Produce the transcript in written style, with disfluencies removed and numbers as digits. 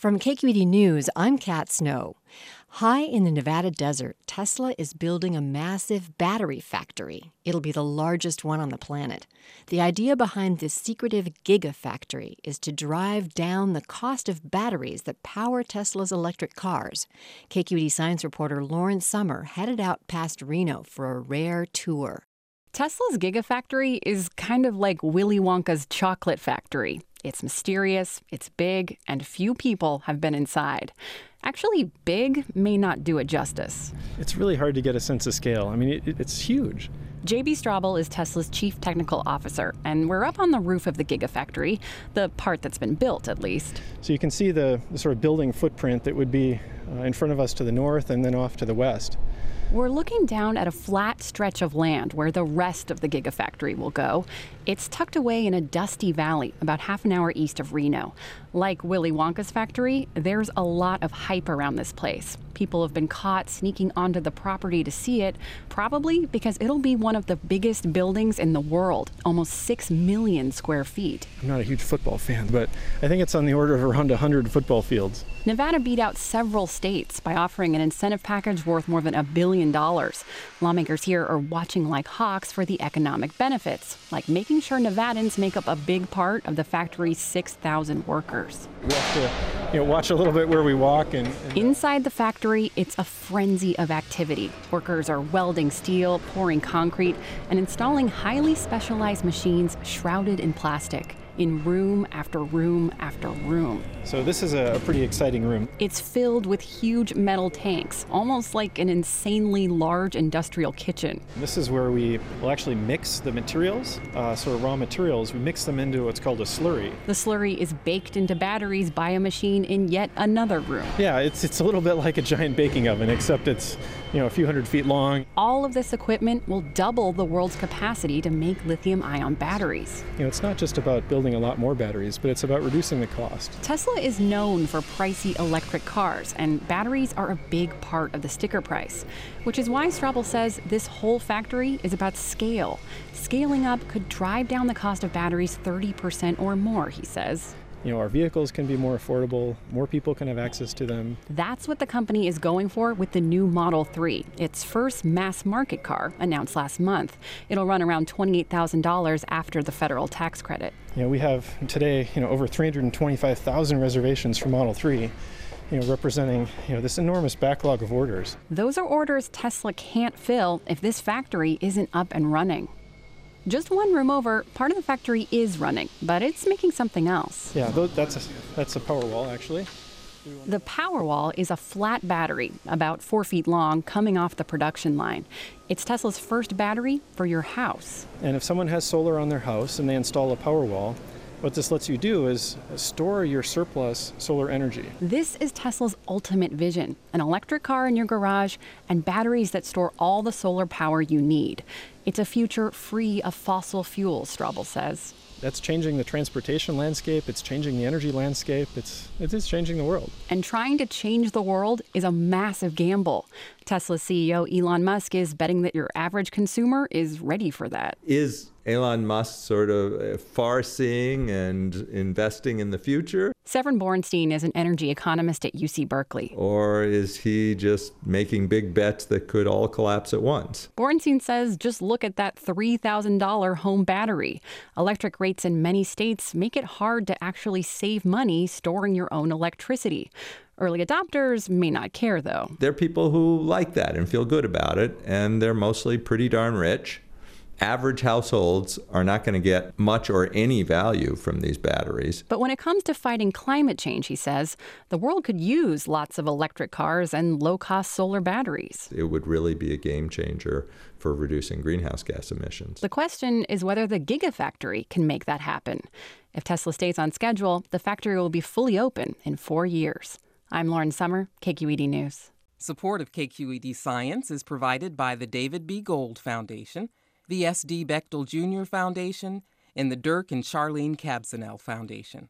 From KQED News, I'm Kat Snow. High in the Nevada desert, Tesla is building a massive battery factory. It'll be the largest one on the planet. The idea behind this secretive gigafactory is to drive down the cost of batteries that power Tesla's electric cars. KQED science reporter Lauren Sommer headed out past Reno for a rare tour. Tesla's Gigafactory is kind of like Willy Wonka's chocolate factory. It's mysterious, it's big, and few people have been inside. Actually, big may not do it justice. It's really hard to get a sense of scale. I mean, it's huge. J.B. Straubel is Tesla's chief technical officer, and we're up on the roof of the Gigafactory, the part that's been built, at least. So you can see the sort of building footprint that would be in front of us to the north and then off to the west. We're looking down at a flat stretch of land where the rest of the Gigafactory will go. It's tucked away in a dusty valley about half an hour east of Reno. Like Willy Wonka's factory, there's a lot of hype around this place. People have been caught sneaking onto the property to see it, probably because it'll be one of the biggest buildings in the world, almost 6 million square feet. I'm not a huge football fan, but I think it's on the order of around 100 football fields. Nevada beat out several states by offering an incentive package worth more than $1 billion. Lawmakers here are watching like hawks for the economic benefits, like making sure Nevadans make up a big part of the factory's 6,000 workers. We have to watch a little bit where we walk. And Inside the factory, it's a frenzy of activity. Workers are welding steel, pouring concrete, and installing highly specialized machines shrouded in plastic, in room after room after room. So this is a pretty exciting room. It's filled with huge metal tanks, almost like an insanely large industrial kitchen. This is where we will actually mix the materials, sort of raw materials. We mix them into what's called a slurry. The slurry is baked into batteries by a machine in yet another room. Yeah, it's a little bit like a giant baking oven, except it's a few hundred feet long. All of this equipment will double the world's capacity to make lithium-ion batteries. It's not just about building a lot more batteries, but it's about reducing the cost. Tesla is known for pricey electric cars, and batteries are a big part of the sticker price, which is why Straubel says this whole factory is about scale. Scaling up could drive down the cost of batteries 30% or more, he says. Our vehicles can be more affordable, more people can have access to them. That's what the company is going for with the new Model 3, its first mass market car, announced last month. It'll run around $28,000 after the federal tax credit. We have today, over 325,000 reservations for Model 3. Representing, this enormous backlog of orders. Those are orders Tesla can't fill if this factory isn't up and running. Just one room over, part of the factory is running, but it's making something else. Yeah, that's a Powerwall, actually. The Powerwall is a flat battery, about 4 feet long, coming off the production line. It's Tesla's first battery for your house. And if someone has solar on their house and they install a Powerwall, what this lets you do is store your surplus solar energy. This is Tesla's ultimate vision, an electric car in your garage and batteries that store all the solar power you need. It's a future free of fossil fuels, Straubel says. That's changing the transportation landscape, it's changing the energy landscape, it is changing the world. And trying to change the world is a massive gamble. Tesla CEO Elon Musk is betting that your average consumer is ready for that. Is Elon Musk sort of far-seeing and investing in the future? Severin Borenstein is an energy economist at UC Berkeley. Or is he just making big bets that could all collapse at once? Borenstein says just look at that $3,000 home battery. Electric rates in many states make it hard to actually save money storing your own electricity. Early adopters may not care, though. There are people who like that and feel good about it, and they're mostly pretty darn rich. Average households are not going to get much or any value from these batteries. But when it comes to fighting climate change, he says, the world could use lots of electric cars and low-cost solar batteries. It would really be a game changer for reducing greenhouse gas emissions. The question is whether the Gigafactory can make that happen. If Tesla stays on schedule, the factory will be fully open in 4 years. I'm Lauren Sommer, KQED News. Support of KQED Science is provided by the David B. Gold Foundation, the S.D. Bechtel Jr. Foundation, and the Dirk and Charlene Kabzanel Foundation.